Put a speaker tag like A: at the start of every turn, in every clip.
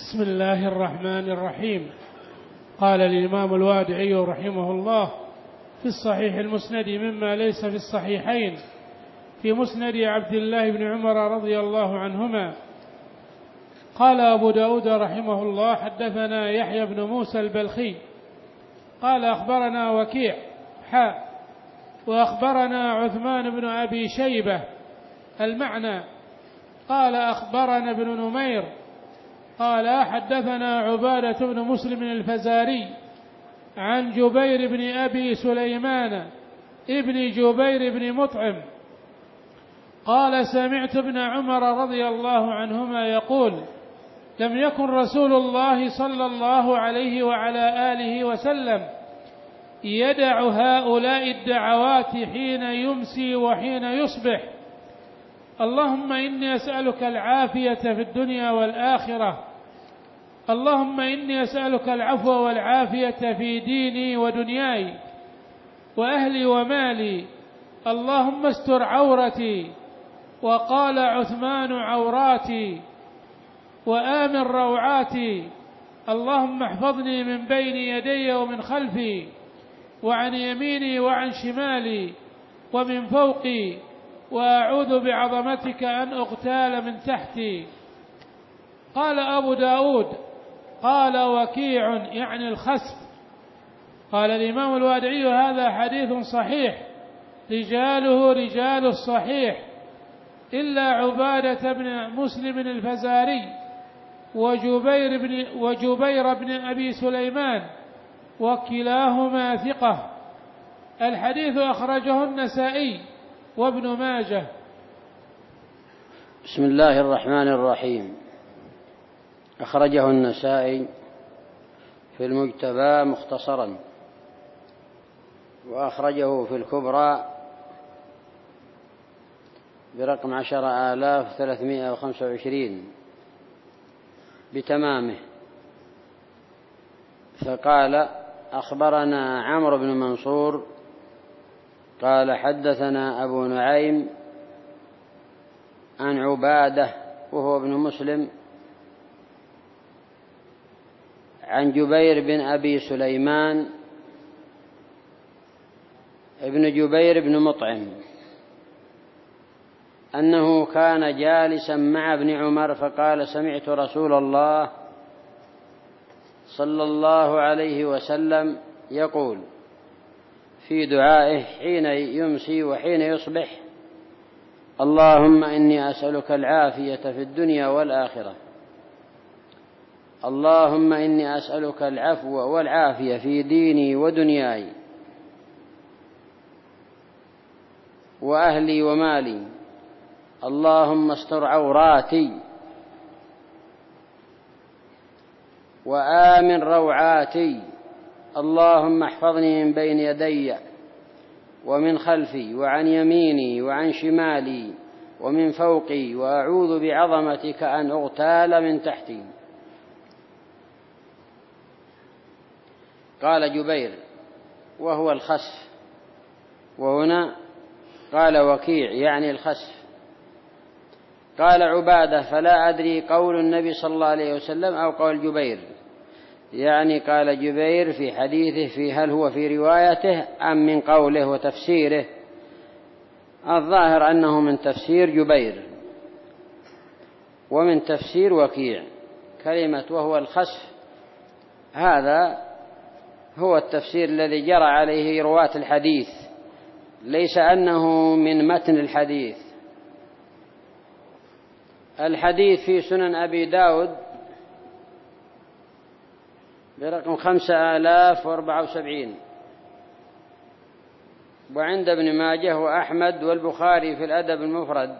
A: بسم الله الرحمن الرحيم. قال الإمام الوادعي رحمه الله في الصحيح المسند مما ليس في الصحيحين في مسند عبد الله بن عمر رضي الله عنهما. قال أبو داود رحمه الله حدثنا يحيى بن موسى البلخي قال أخبرنا وكيع وأخبرنا عثمان بن أبي شيبة المعنى قال أخبرنا ابن نمير قال حدثنا عبادة بن مسلم الفزاري عن جبير بن أبي سليمان ابن جبير بن مطعم قال سمعت ابن عمر رضي الله عنهما يقول لم يكن رسول الله صلى الله عليه وعلى آله وسلم يدع هؤلاء الدعوات حين يمسي وحين يصبح: اللهم إني أسألك العافية في الدنيا والآخرة، اللهم إني أسألك العفو والعافية في ديني ودنياي وأهلي ومالي، اللهم استر عورتي. وقال عثمان عوراتي وآمن روعاتي، اللهم احفظني من بين يدي ومن خلفي وعن يميني وعن شمالي ومن فوقي، وأعوذ بعظمتك أن أغتال من تحتي. قال أبو داود قال وكيع يعني الخسف. قال الإمام الوادعي هذا حديث صحيح رجاله رجال الصحيح إلا عبادة بن مسلم الفزاري وجبير بن أبي سليمان وكلاهما ثقة. الحديث أخرجه النسائي وابن ماجه.
B: بسم الله الرحمن الرحيم. أخرجه النسائي في المجتبى مختصرا، وأخرجه في الكبرى برقم 10,325 بتمامه. فقال أخبرنا عمرو بن منصور قال حدثنا أبو نعيم عن عبادة وهو ابن مسلم عن جبير بن أبي سليمان ابن جبير بن مطعم أنه كان جالسا مع ابن عمر فقال سمعت رسول الله صلى الله عليه وسلم يقول في دعائه حين يمسي وحين يصبح: اللهم إني أسألك العافية في الدنيا والآخرة، اللهم إني أسألك العفو والعافية في ديني ودنياي وأهلي ومالي، اللهم استر عوراتي وآمن روعاتي، اللهم احفظني من بين يدي ومن خلفي وعن يميني وعن شمالي ومن فوقي، وأعوذ بعظمتك أن أغتال من تحتي. قال جبير وهو الخسف، وهنا قال وكيع يعني الخسف. قال عبادة فلا أدري قول النبي صلى الله عليه وسلم أو قول جبير، يعني قال جبير في حديثه في هل هو في روايته أم من قوله وتفسيره. الظاهر أنه من تفسير جبير ومن تفسير وكيع. كلمة وهو الخسف هذا هو التفسير الذي جرى عليه رواة الحديث، ليس أنه من متن الحديث. الحديث في سنن أبي داود برقم 5074، وعند ابن ماجه وأحمد والبخاري في الأدب المفرد،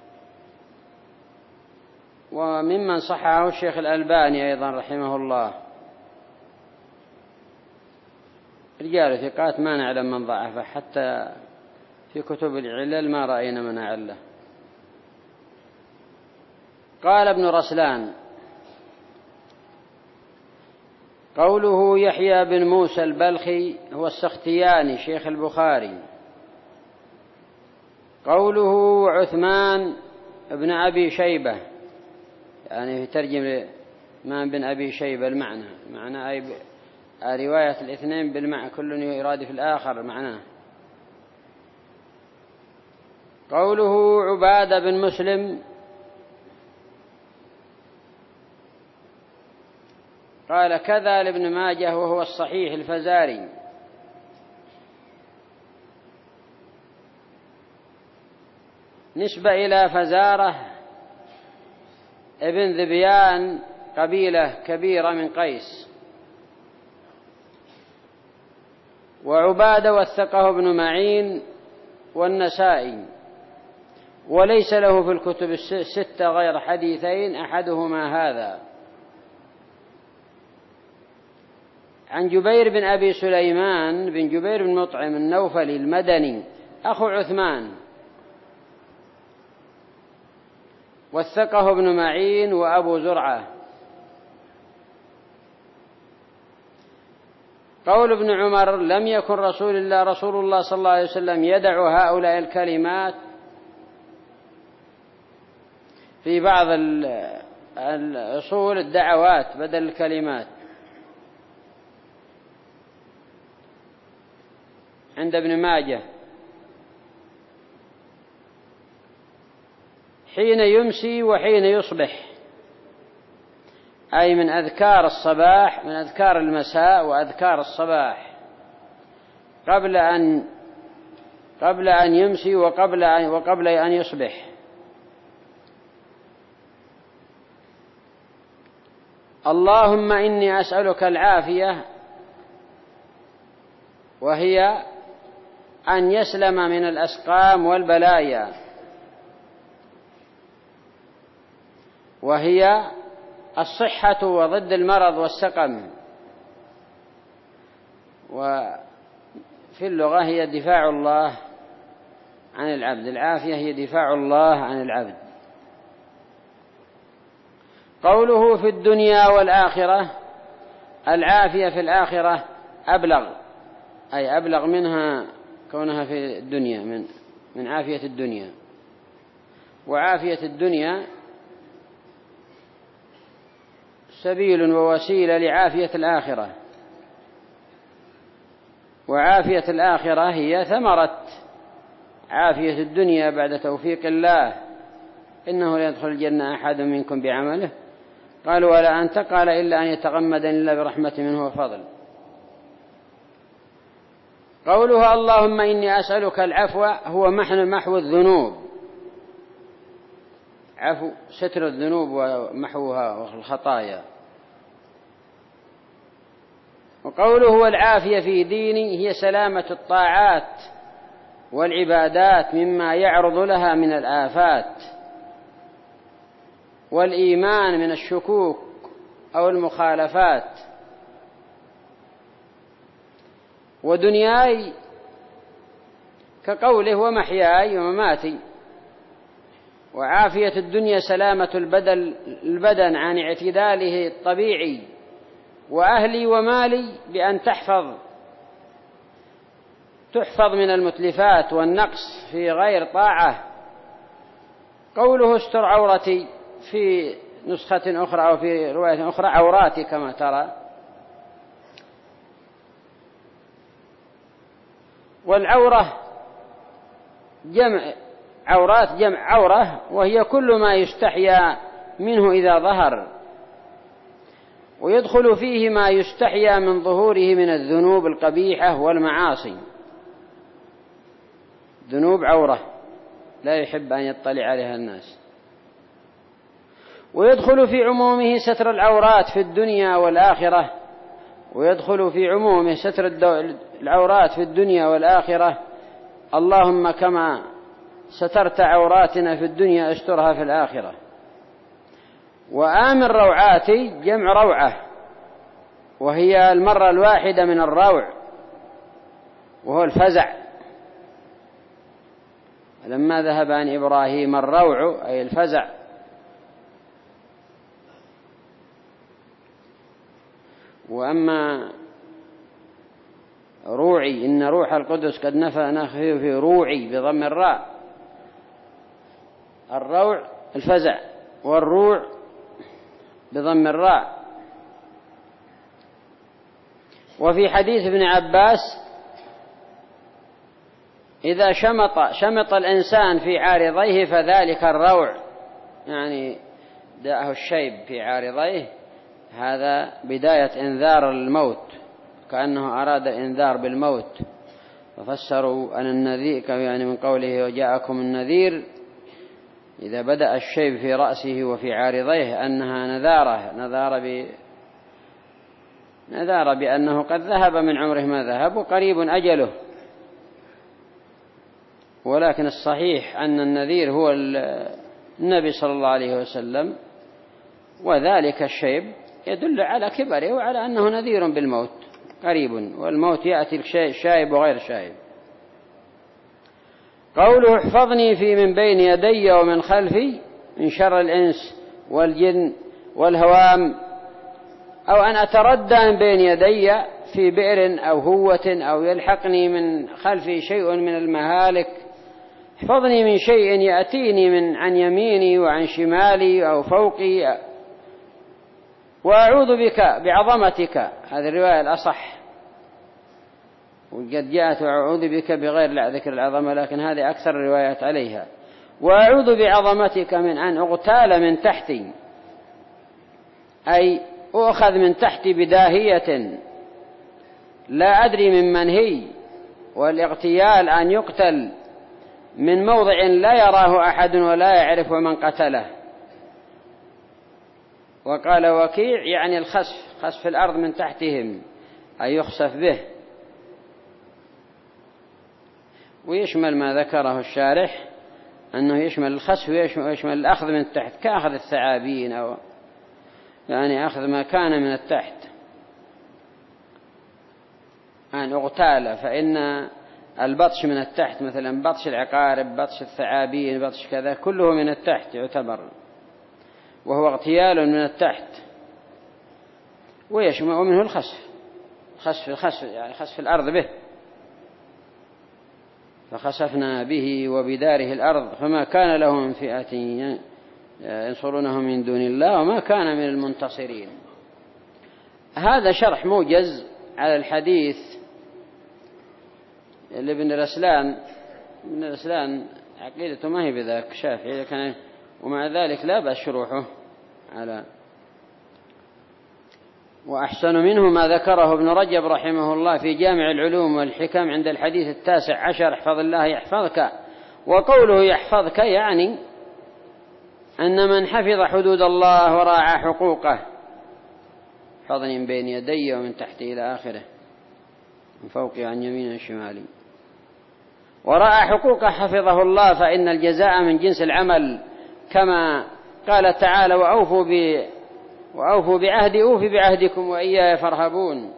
B: وممن صححه الشيخ الألباني أيضا رحمه الله. رجال ثقات ما نعلم من ضعفه، حتى في كتب العلل ما رأينا من أعله. قال ابن رسلان قوله يحيى بن موسى البلخي هو السختياني شيخ البخاري، قوله عثمان بن أبي شيبة يعني في ترجمة عثمان بن أبي شيبة المعنى أي رواية الاثنين بالمعنى كل يراد في الآخر معناه. قوله عبادة بن مسلم قال كذا لابن ماجه وهو الصحيح الفزاري. نسبة إلى فزارة ابن ذبيان قبيلة كبيرة من قيس. وعبادة وثقه ابن معين والنسائي، وليس له في الكتب الستة غير حديثين أحدهما هذا. عن جبير بن أبي سليمان بن جبير بن مطعم النوفلي المدني أخو عثمان، وثقه ابن معين وأبو زرعة. قول ابن عمر لم يكن رسول الله صلى الله عليه وسلم يدع هؤلاء الكلمات في بعض الأصول الدعوات بدل الكلمات. عند ابن ماجه حين يمسي وحين يصبح، أي من أذكار الصباح، من أذكار المساء وأذكار الصباح، قبل أن يمسي وقبل أن يصبح. اللهم إني أسألك العافية، وهي أن يسلم من الأسقام والبلايا، وهي الصحة وضد المرض والسقم، وفي اللغة هي دفاع الله عن العبد. العافية هي دفاع الله عن العبد. قوله في الدنيا والآخرة، العافية في الآخرة أبلغ، أي أبلغ منها كونها في الدنيا، من عافية الدنيا. وعافية الدنيا سبيل ووسيلة لعافية الآخرة، وعافية الآخرة هي ثمرة عافية الدنيا بعد توفيق الله. إنه لا يدخل الجنة أحد منكم بعمله، قالوا ولا أنت؟ قال إلا أن يتغمدني الله برحمة منه وفضل. قولها اللهم إني أسألك العفو هو محو الذنوب، عفو ستر الذنوب ومحوها والخطايا. وقوله والعافية في ديني هي سلامة الطاعات والعبادات مما يعرض لها من الآفات، والإيمان من الشكوك أو المخالفات. ودنياي كقوله ومحياي ومماتي. وعافية الدنيا سلامة البدن عن اعتداله الطبيعي، وأهلي ومالي بأن تحفظ من المتلفات والنقص في غير طاعة. قوله استر عورتي في نسخة أخرى أو في رواية أخرى عوراتي كما ترى. والعورة جمع عورات، جمع عورة، وهي كل ما يستحيا منه إذا ظهر، ويدخل فيه ما يستحيا من ظهوره من الذنوب القبيحة والمعاصي. ذنوب عورة لا يحب أن يطلع عليها الناس. ويدخل في عمومه ستر العورات في الدنيا والآخرة، ويدخل في عمومه ستر العورات في الدنيا والآخرة. اللهم كما سترت عوراتنا في الدنيا استرها في الآخرة. وآمن روعاتي جمع روعة، وهي المرة الواحدة من الروع، وهو الفزع. لما ذهب عن إبراهيم الروع أي الفزع. وأما روعي إن روح القدس قد نفخ في روعي بضم الراء. الروع الفزع، والروع بضم الراء. وفي حديث ابن عباس إذا شمط الإنسان في عارضيه فذلك الروع، يعني داءه الشيب في عارضيه، هذا بداية إنذار الموت، كأنه أراد الإنذار بالموت. ففسروا أن النذير يعني من قوله وجاءكم النذير إذا بدأ الشيب في رأسه وفي عارضيه أنها نذار بأنه قد ذهب من عمره ما ذهب وقريب أجله. ولكن الصحيح أن النذير هو النبي صلى الله عليه وسلم، وذلك الشيب يدل على كبره وعلى أنه نذير بالموت قريب، والموت يأتي الشايب وغير شايب. قوله احفظني في من بين يدي ومن خلفي من شر الإنس والجن والهوام، أو أن أتردى من بين يدي في بئر أو هوة، أو يلحقني من خلفي شيء من المهالك. احفظني من شيء يأتيني من عن يميني وعن شمالي أو فوقي، وأعوذ بك بعظمتك، هذه الرواية الأصح، وقد جاءت وأعوذ بك بغير ذكر العظمة، لكن هذه أكثر الروايات عليها. وأعوذ بعظمتك من أن أغتال من تحتي، أي أؤخذ من تحتي بداهية لا أدري ممن هي، والاغتيال أن يقتل من موضع لا يراه أحد ولا يعرف من قتله. وقال وكيع يعني خسف الأرض من تحتهم، أي يخسف به. ويشمل ما ذكره الشارح أنه يشمل الخسف ويشمل الأخذ من تحت، كأخذ الثعابين، أو يعني أخذ ما كان من التحت. أن أغتال، فإن البطش من التحت مثلا بطش العقارب، بطش الثعابين، بطش كذا، كله من التحت يعتبر، وهو اغتيال من التحت. ويشمل منه الخسف، يعني خسف الأرض به. فخسفنا به وبداره الأرض فما كان له من فئة ينصرونه من دون الله وما كان من المنتصرين. هذا شرح موجز على الحديث اللي ابن رسلان عقيدته ما هي بذاك شافعي، كان ومع ذلك لا بأس شروحه على. وأحسن منه ما ذكره ابن رجب رحمه الله في جامع العلوم والحكم عند الحديث 19 احفظ الله يحفظك. وقوله يحفظك يعني أن من حفظ حدود الله وراعى حقوقه، حفظني من بين يدي ومن تحتي إلى آخره، من فوقي عن يمين وشمالي، وراعى حقوقه حفظه الله، فإن الجزاء من جنس العمل، كما قال تعالى وأوفوا بعهدي أوف بعهدكم وإياي فارهبون.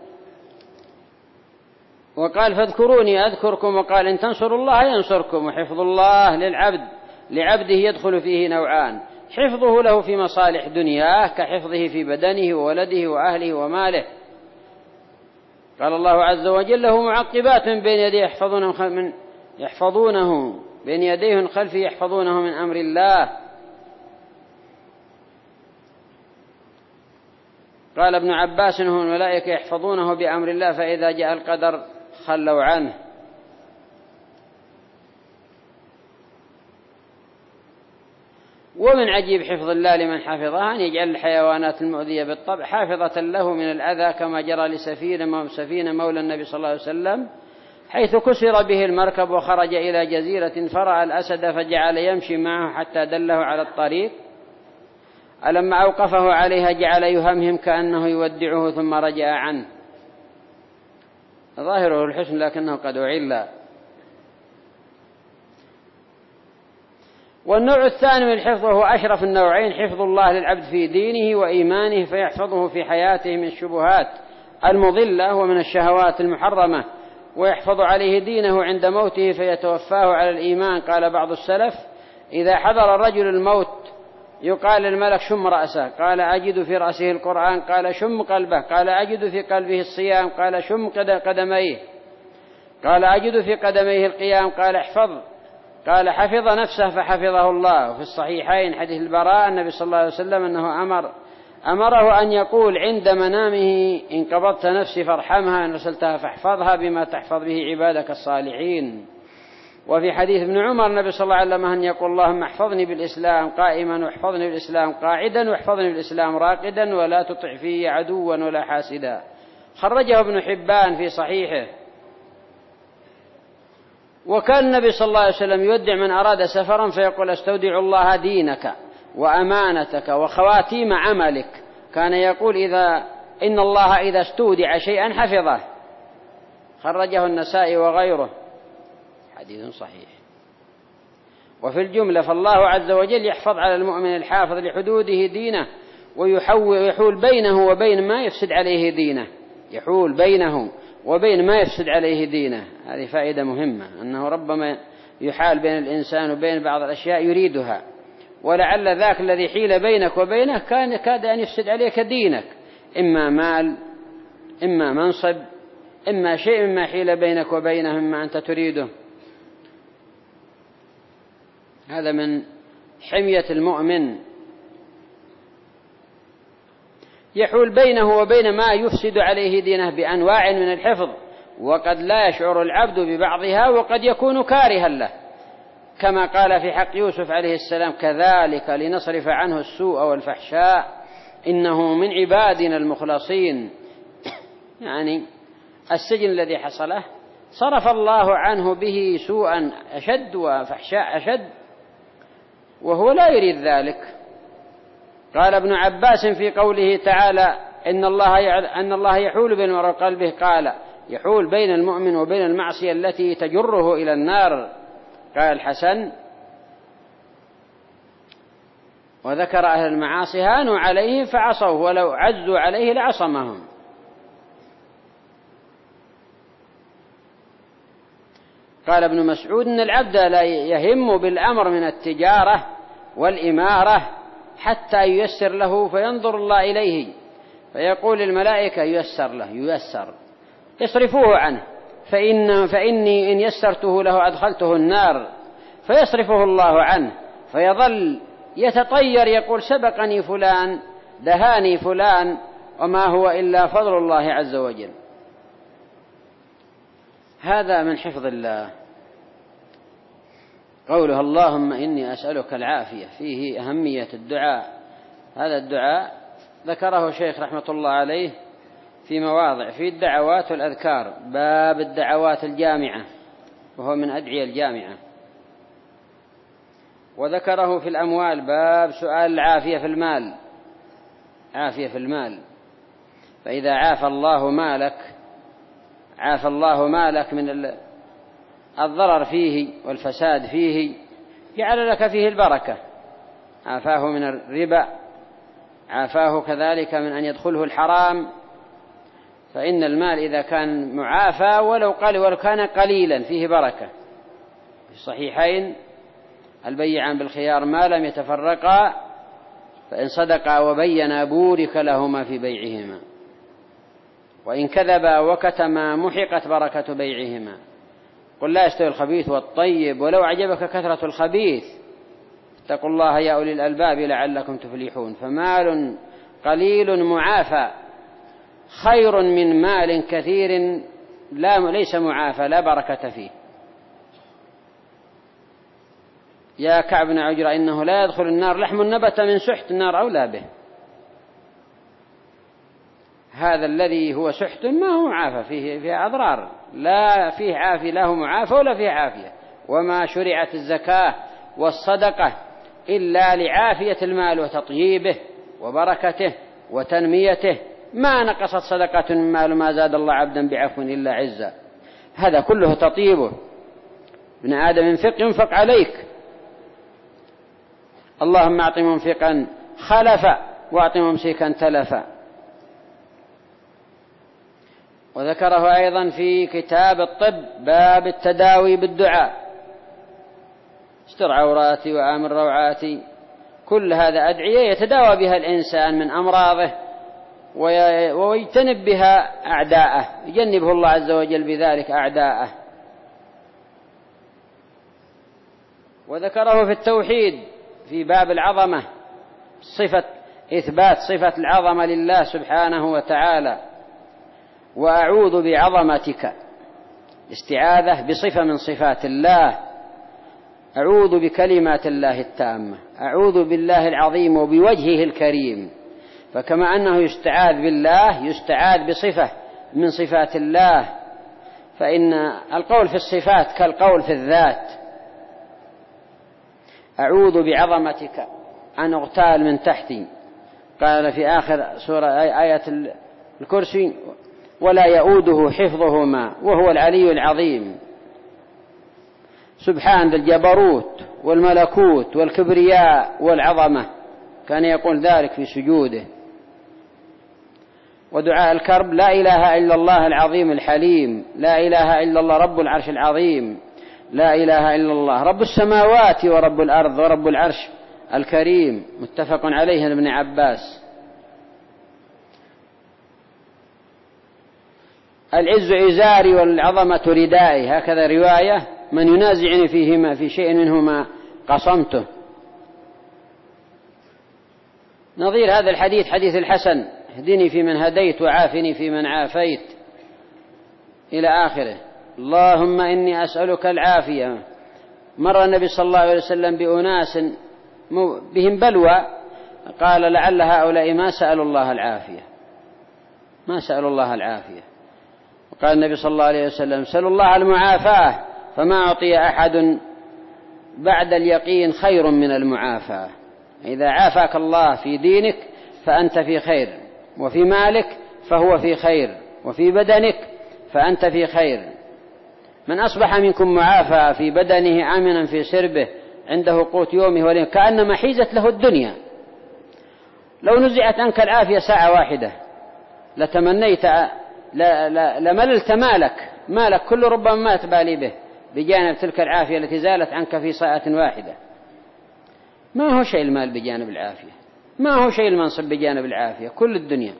B: وقال فاذكروني أذكركم، وقال إن تنصروا الله ينصركم. وحفظ الله لعبده يدخل فيه نوعان: حفظه له في مصالح دنياه كحفظه في بدنه وولده وأهله وماله. قال الله عز وجل له معقبات من بين يديه يحفظونه بين يديه من خلفه يحفظونه من أمر الله. قال ابن عباس هم الملائكة يحفظونه بأمر الله، فإذا جاء القدر خلوا عنه. ومن عجيب حفظ الله لمن حفظها أن يجعل الحيوانات المؤذية بالطبع حافظة له من الأذى، كما جرى لسفينة مولى النبي صلى الله عليه وسلم، حيث كسر به المركب وخرج إلى جزيرة فرأى الأسد فجعل يمشي معه حتى دله على الطريق، ألما أوقفه عليها جعل يهمهم كأنه يودعه ثم رجع عنه. ظاهره الحسن لكنه قد أعل. والنوع الثاني من الحفظ وهو أشرف النوعين: حفظ الله للعبد في دينه وإيمانه، فيحفظه في حياته من الشبهات المضلة ومن الشهوات المحرمة، ويحفظ عليه دينه عند موته فيتوفاه على الإيمان. قال بعض السلف: إذا حضر الرجل الموت يقال للملك شم رأسه، قال أجد في رأسه القرآن، قال شم قلبه، قال أجد في قلبه الصيام، قال شم قدميه، قال أجد في قدميه القيام، قال احفظ، قال حفظ نفسه فحفظه الله. في الصحيحين حديث البراء النبي صلى الله عليه وسلم أنه أمره أن يقول عند منامه: إن قبضت نفسي فارحمها، إن رسلتها فاحفظها بما تحفظ به عبادك الصالحين. وفي حديث ابن عمر النبي صلى الله عليه وسلم أن يقول: اللهم احفظني بالإسلام قائما، واحفظني بالإسلام قاعدا، واحفظني بالإسلام راقدا، ولا تطع في عدوا ولا حاسدا. خرجه ابن حبان في صحيحه. وكان النبي صلى الله عليه وسلم يودع من أراد سفرا فيقول: استودع الله دينك وأمانتك وخواتيم عملك. كان يقول إن الله إذا استودع شيئا حفظه. خرجه النسائي وغيره، حديث صحيح. وفي الجملة فالله عز وجل يحفظ على المؤمن الحافظ لحدوده دينه، ويحول بينه وبين ما يفسد عليه دينه، يحول بينه وبين ما يفسد عليه دينه. هذه فائدة مهمة، أنه ربما يحال بين الإنسان وبين بعض الأشياء يريدها، ولعل ذاك الذي حيل بينك وبينه كاد أن يفسد عليك دينك، إما مال، إما منصب، إما شيء مما حيل بينك وبينه مما أنت تريده. هذا من حمية المؤمن، يحول بينه وبين ما يفسد عليه دينه بأنواع من الحفظ، وقد لا يشعر العبد ببعضها، وقد يكون كارها له، كما قال في حق يوسف عليه السلام: كذلك لنصرف عنه السوء والفحشاء إنه من عبادنا المخلصين. يعني السجن الذي حصله صرف الله عنه به سوءا أشد وفحشاء أشد، وهو لا يريد ذلك. قال ابن عباس في قوله تعالى: أن الله يحول بين المرء وقلبه، قال: يحول بين المؤمن وبين المعصية التي تجره إلى النار. قال الحسن: وذكر أهل المعاصي هانوا عليهم فعصوا، ولو عزوا عليه لعصمهم. قال ابن مسعود: إن العبد لا يهم بالأمر من التجارة والإمارة حتى ييسر له، فينظر الله إليه فيقول الملائكة: ييسر له، ييسر، يصرفوه عنه، فإني إن يسرته له أدخلته النار، فيصرفه الله عنه، فيظل يتطير يقول: سبقني فلان، دهاني فلان، وما هو إلا فضل الله عز وجل. هذا من حفظ الله. قوله: اللهم إني أسألك العافية، فيه أهمية الدعاء. هذا الدعاء ذكره شيخ رحمة الله عليه في مواضع، في الدعوات والأذكار، باب الدعوات الجامعة، وهو من أدعية الجامعة. وذكره في الأموال، باب سؤال العافية في المال، عافية في المال. فإذا عافى الله مالك، عافى الله مالك من الضرر فيه والفساد فيه، جعل لك فيه البركة. عافاه من الربا، عافاه كذلك من أن يدخله الحرام. فإن المال إذا كان معافى ولو كان قليلا فيه بركة. في الصحيحين: البيعان بالخيار ما لم يتفرقا، فإن صدقا وبينا بورك لهما في بيعهما، وإن كذبا وكتما محقت بركة بيعهما. قل لا يستوي الخبيث والطيب ولو أعجبك كثرة الخبيث، اتقوا الله يا أولي الألباب لعلكم تفلحون. فمال قليل معافى خير من مال كثير ليس معافى لا بركة فيه. يا كعب بن عجرة: إنه لا يدخل النار لحم نبت من سحت، النار أولى به. هذا الذي هو سحت ما هو معافى، فيه أضرار، لا فيه عافية، لا هو معافى ولا فيه عافية. وما شرعت الزكاة والصدقة إلا لعافية المال وتطييبه وبركته وتنميته. ما نقصت صدقة من مال ما زاد الله عبدا بعفو إلا عزا. هذا كله تطيبه. ابن آدم انفق ينفق عليك. اللهم أعط منفقا خلفا وأعط ممسكا تلفا. وذكره أيضا في كتاب الطب، باب التداوي بالدعاء: استر عوراتي وآمن روعاتي. كل هذا أدعية يتداوى بها الإنسان من أمراضه، ويجتنب بها أعداءه، يجنبه الله عز وجل بذلك أعداءه. وذكره في التوحيد في باب العظمة: صفة إثبات صفة العظمة لله سبحانه وتعالى، وأعوذ بعظمتك، استعاذة بصفة من صفات الله، أعوذ بكلمات الله التامة، أعوذ بالله العظيم وبوجهه الكريم. فكما أنه يستعاذ بالله يستعاذ بصفة من صفات الله، فإن القول في الصفات كالقول في الذات. أعوذ بعظمتك أن أغتال من تحتي، قال في آخر سورة آية الكرسي: ولا يؤوده حفظهما وهو العلي العظيم. سبحان ذي الجبروت والملكوت والكبرياء والعظمة، كان يقول ذلك في سجوده. ودعاء الكرب: لا إله إلا الله العظيم الحليم، لا إله إلا الله رب العرش العظيم، لا إله إلا الله رب السماوات ورب الأرض ورب العرش الكريم. متفق عليه ابن عباس. العز إزاري والعظمة ردائي، هكذا رواية: من ينازعني فيهما في شيء منهما قصمته. نظير هذا الحديث حديث الحسن: اهدني فيمن هديت وعافني فيمن عافيت، إلى آخره. اللهم إني أسألك العافية. مر النبي صلى الله عليه وسلم بأناس بهم بلوى، قال: لعل هؤلاء ما سألوا الله العافية، ما سألوا الله العافية. وقال النبي صلى الله عليه وسلم: سألوا الله المعافاة، فما أعطي أحد بعد اليقين خير من المعافاة. إذا عافاك الله في دينك فأنت في خير، وفي مالك فهو في خير، وفي بدنك فأنت في خير. من أصبح منكم معافى في بدنه آمنا في سربه عنده قوت يومه وليله كأنما حيزت له الدنيا. لو نزعت عنك العافية ساعة واحدة لتمنيت لمللت مالك كله ربما ما تبالي به بجانب تلك العافية التي زالت عنك في ساعة واحدة. ما هو شيء المال بجانب العافية، ما هو شيء المنصب بجانب العافية، كل الدنيا.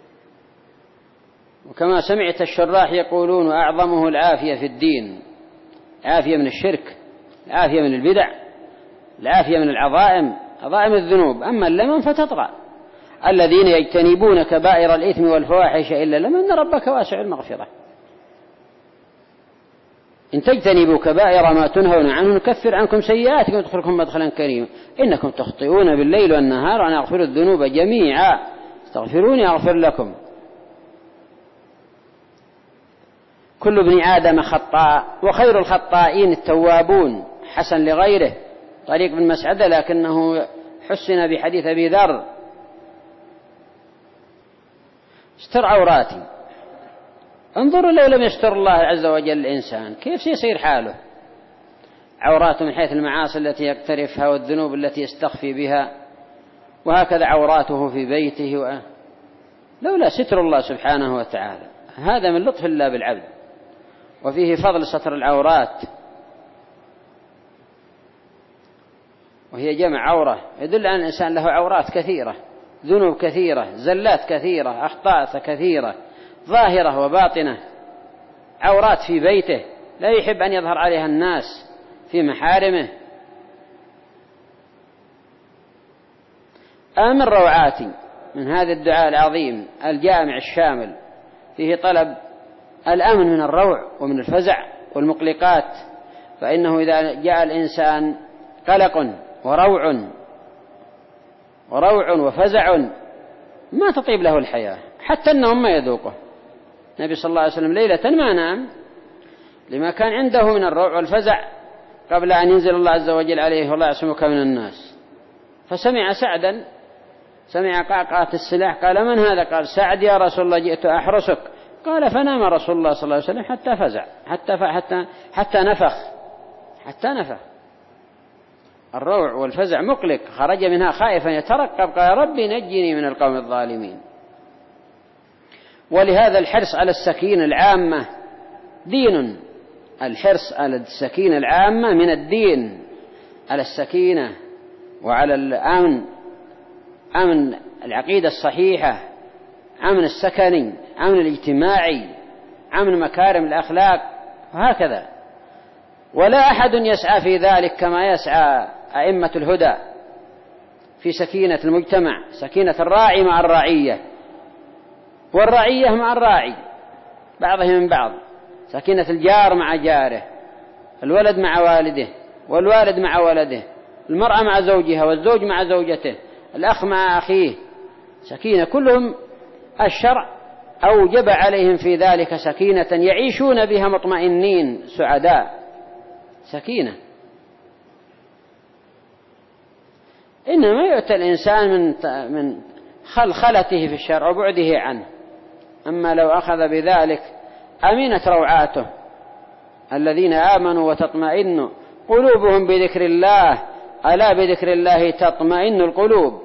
B: وكما سمعت الشراح يقولون: أعظمه العافية في الدين، عافية من الشرك، العافية من البدع، العافية من عظائم الذنوب. أما اللمم فتطغى. الذين يجتنبون كبائر الإثم والفواحش إلا اللمم إن ربك واسع المغفرة. إن تجتنبوا كبائر ما تنهون عنه نكفر عنكم سيئاتكم وندخلكم مدخلا كريما. إنكم تخطئون بالليل والنهار وأنا أغفر الذنوب جميعا استغفروني أغفر لكم. كل ابن آدم خطاء وخير الخطائين التوابون. حسن لغيره طريق بن مسعدة لكنه حسن بحديث أبي ذر: استر عوراتي. انظروا لو لم يستر الله عز وجل الإنسان كيف سيصير حاله. عوراته من حيث المعاصي التي يقترفها والذنوب التي يستخفي بها، وهكذا عوراته في بيته لولا ستر الله سبحانه وتعالى. هذا من لطف الله بالعبد، وفيه فضل ستر العورات، وهي جمع عورة، يدل على الإنسان له عورات كثيرة، ذنوب كثيرة، زلات كثيرة، أخطاء كثيرة ظاهرة وباطنة. عورات في بيته لا يحب أن يظهر عليها الناس في محارمه. من روعاتي من هذا الدعاء العظيم الجامع الشامل فيه طلب الأمن من الروع ومن الفزع والمقلقات. فإنه إذا جاء الإنسان قلق وروع وفزع ما تطيب له الحياة، حتى النوم ما يذوقه. النبي صلى الله عليه وسلم ليلة ما نام لما كان عنده من الروع والفزع قبل أن ينزل الله عز وجل عليه: والله يعصمك من الناس. فسمع سعدا، سمع قعقعة السلاح، قال: من هذا؟ قال: سعد يا رسول الله جئت أحرسك. قال: فنام رسول الله صلى الله عليه وسلم حتى فزع حتى نفخ. الروع والفزع مقلق، خرج منها خائفا يترقب، قال: ربي نجني من القوم الظالمين. ولهذا الحرص على السكينة العامة دين. الحرص على السكينة العامة من الدين، على السكينة وعلى الأمن، أمن العقيدة الصحيحة، أمن السكني، أمن الاجتماعي، أمن مكارم الأخلاق، وهكذا. ولا أحد يسعى في ذلك كما يسعى أئمة الهدى في سكينة المجتمع، سكينة الراعي مع الرعية، والرعية مع الراعي بعضهم من بعض، سكينة الجار مع جاره، الولد مع والده، والوالد مع ولده، المرأة مع زوجها، والزوج مع زوجته، الأخ مع أخيه، سكينة. كلهم الشرع أوجب عليهم في ذلك سكينة يعيشون بها مطمئنين سعداء، سكينة. إنما يؤتى الإنسان من خلخلته في الشرع وبعده عنه. أما لو أخذ بذلك أمينت روعاته الذين آمنوا وتطمئن قلوبهم بذكر الله، ألا بذكر الله تطمئن القلوب.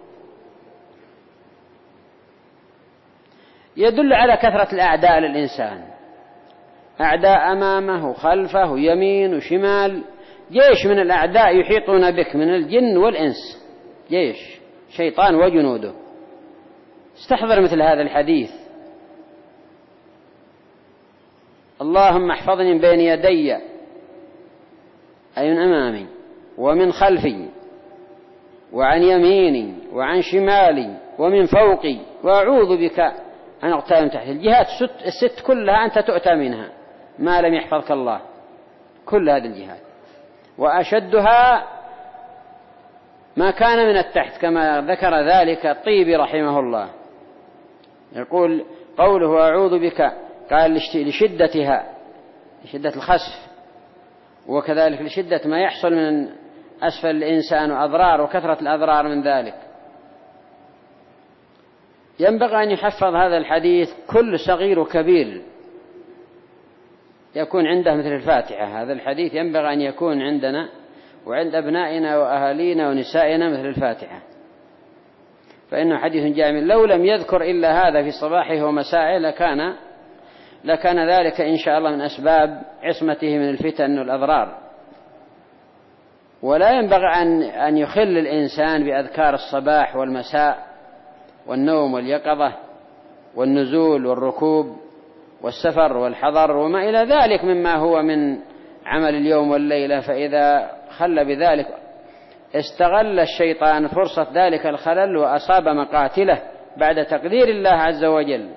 B: يدل على كثرة الأعداء للإنسان، أعداء أمامه وخلفه يمين وشمال، جيش من الأعداء يحيطون بك من الجن والإنس، جيش شيطان وجنوده. استحضر مثل هذا الحديث: اللهم احفظني من بين يدي، أي من أمامي، ومن خلفي، وعن يميني، وعن شمالي، ومن فوقي، وأعوذ بك أن أغتال من تحت. الجهات الست كلها أنت تؤتى منها ما لم يحفظك الله، كل هذه الجهات، وأشدها ما كان من التحت، كما ذكر ذلك الطيبي رحمه الله، يقول قوله أعوذ بك، قال لشدتها، لشدة الخسف، وكذلك لشدة ما يحصل من أسفل الإنسان وأضرار وكثرة الأضرار من ذلك. ينبغي أن يحفظ هذا الحديث كل صغير وكبير، يكون عنده مثل الفاتحة. هذا الحديث ينبغي أن يكون عندنا وعند أبنائنا وأهالينا ونسائنا مثل الفاتحة، فإنه حديث جامع. لو لم يذكر إلا هذا في صباحه ومسائه لكان ذلك إن شاء الله من أسباب عصمته من الفتن والأضرار. ولا ينبغي أن يخل الإنسان بأذكار الصباح والمساء والنوم واليقظة والنزول والركوب والسفر والحضر وما إلى ذلك مما هو من عمل اليوم والليلة، فإذا خل بذلك استغل الشيطان فرصة ذلك الخلل وأصاب مقاتله بعد تقدير الله عز وجل.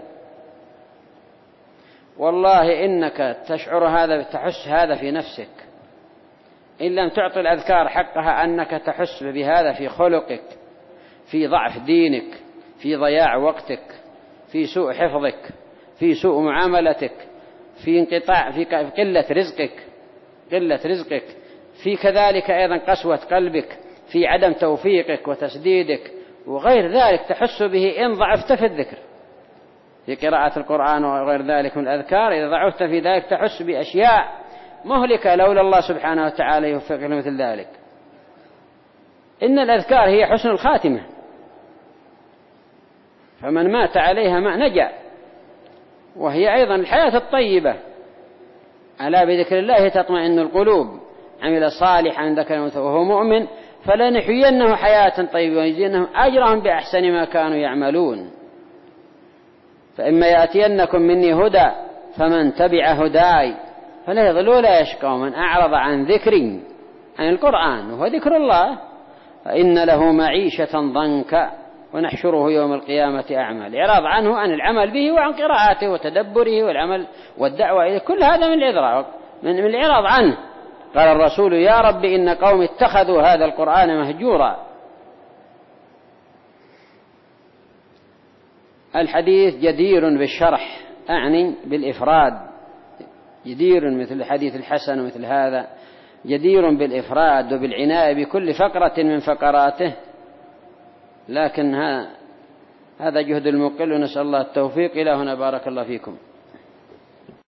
B: والله إنك تشعر هذا، تحس هذا في نفسك، إن لم تعطي الأذكار حقها، أنك تحس بهذا في خلقك، في ضعف دينك، في ضياع وقتك، في سوء حفظك، في سوء معاملتك، في انقطاع، في قلة رزقك، في كذلك أيضا قسوة قلبك، في عدم توفيقك وتسديدك وغير ذلك تحس به إن ضعفت في الذكر، في قراءة القرآن وغير ذلك من الأذكار. إذا ضعفت في ذلك تحس بأشياء مهلكة لولا الله سبحانه وتعالى يوفقك مثل ذلك. إن الأذكار هي حسن الخاتمة، فمن مات عليها ما نجا، وهي أيضا الحياة الطيبة. ألا بذكر الله تطمئن القلوب، عمل صالحا ذكر وهو مؤمن فلنحيينه حياة طيبة ويجزينهم أجرهم بأحسن ما كانوا يعملون. فإما يأتينكم مني هدى فمن تبع هداي فلا يضل ولا يشقى، ومن أعرض عن ذكري، عن القرآن وهو ذكر الله، فإن له معيشة ضنكا ونحشره يوم القيامة أعمى. الإعراض عنه عن العمل به وعن قراءته وتدبره والعمل والدعوة إليه، كل هذا من الإعراض عنه. قال الرسول: يا رب إن قوم اتخذوا هذا القرآن مهجورا. الحديث جدير بالشرح، أعني بالإفراد، جدير مثل الحديث الحسن ومثل هذا، جدير بالإفراد وبالعناية بكل فقرة من فقراته. لكن هذا جهد المقل، ونسأل الله التوفيق. إلى هنا بارك الله فيكم.